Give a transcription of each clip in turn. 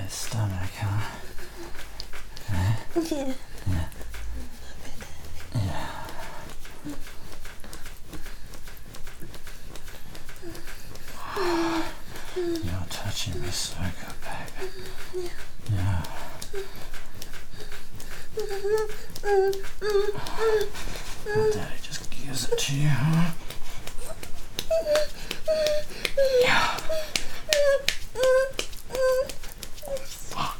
his stomach, huh? Yeah. Yeah. Yeah. You're touching me so good, baby. Yeah. Well, Daddy just gives it to you, huh? Yeah. Fuck.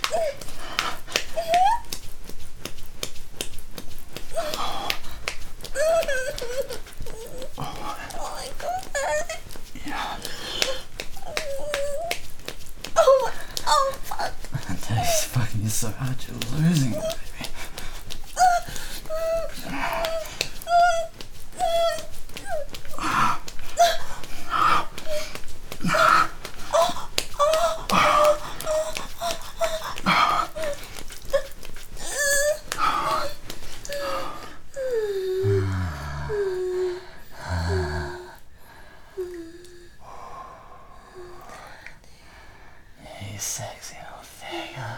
Oh my god. Yeah. Oh fuck. Daddy's fucking you so hard you're losing it, baby. You sexy little thing, huh?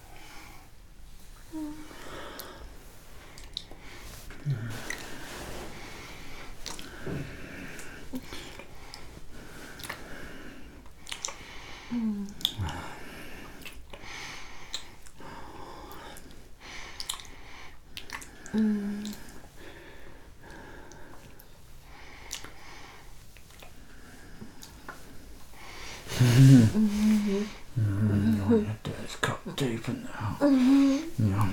Your dad's cut deep in there. Yeah.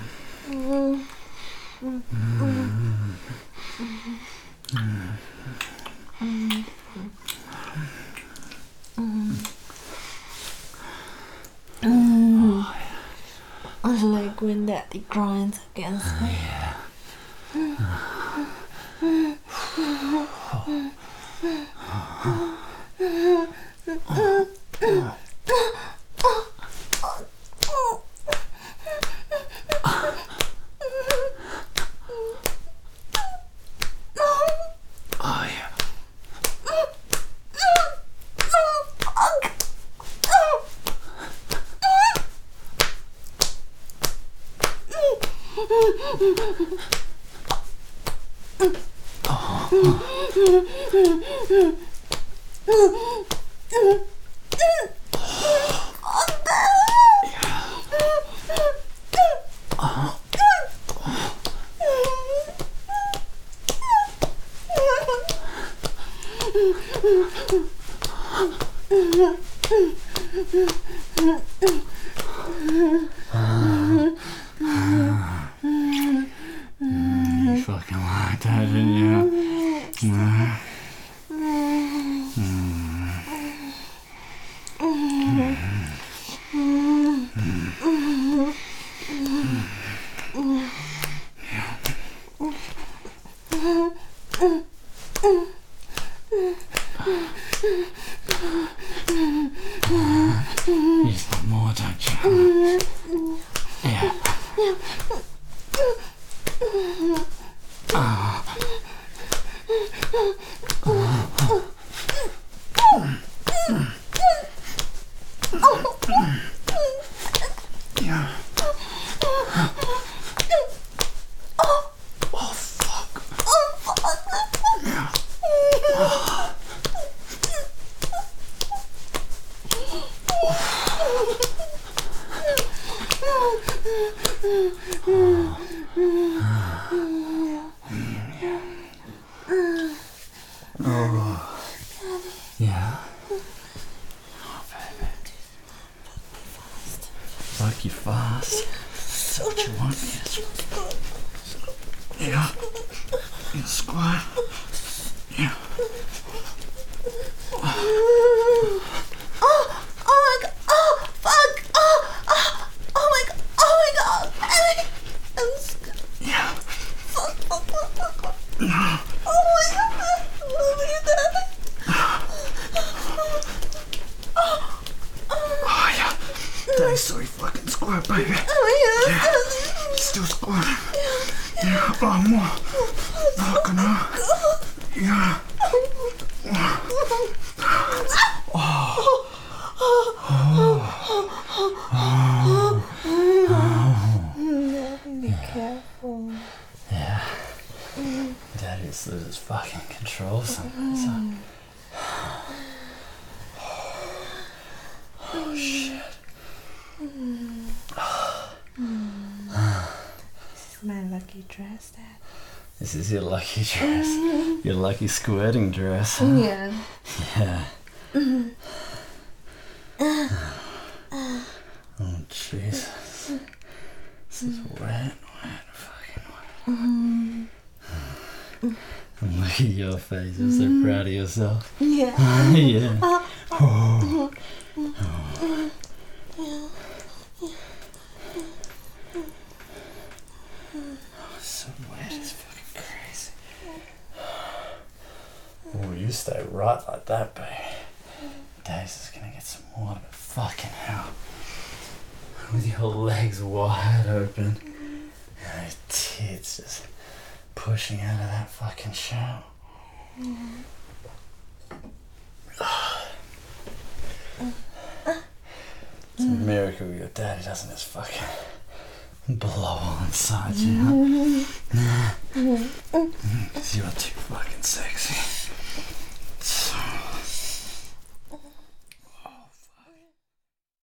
I like when Daddy grinds against me. Yeah. Oh yeah. You fucking like that, didn't you? You just want more, don't you? Yeah. Yeah. Oh fuck. Yeah. Oh. Yeah. Oh, baby. Fuck you fast. That's what you want me to. Yeah. You squat. Yeah. Oh my god. Oh fuck. Oh my god. Oh my god. I'm scared. Yeah. Fuck. Oh my god. Oh my god. Oh yeah. Daddy's sorry fucking squat, baby. Oh my god. Yeah. Still squatting. Yeah. Oh, more. Fucking hell. Yeah. Oh. Be careful. Yeah. Daddy just loses fucking control sometimes. Oh shit. This is my lucky dress, Dad. This is your lucky dress. Your lucky squirting dress. Yeah. Yeah. Oh Jesus. This is wet, fucking wet. And look at your face, you're so proud of yourself. Yeah. Yeah. Oh. It's so wet, it's fucking crazy. Oh, you stay right like that, baby. Daisy is gonna get some water, but fucking hell. With your legs wide open and your tits just pushing out of that fucking shower. It's a miracle your daddy doesn't just fucking blow all inside you.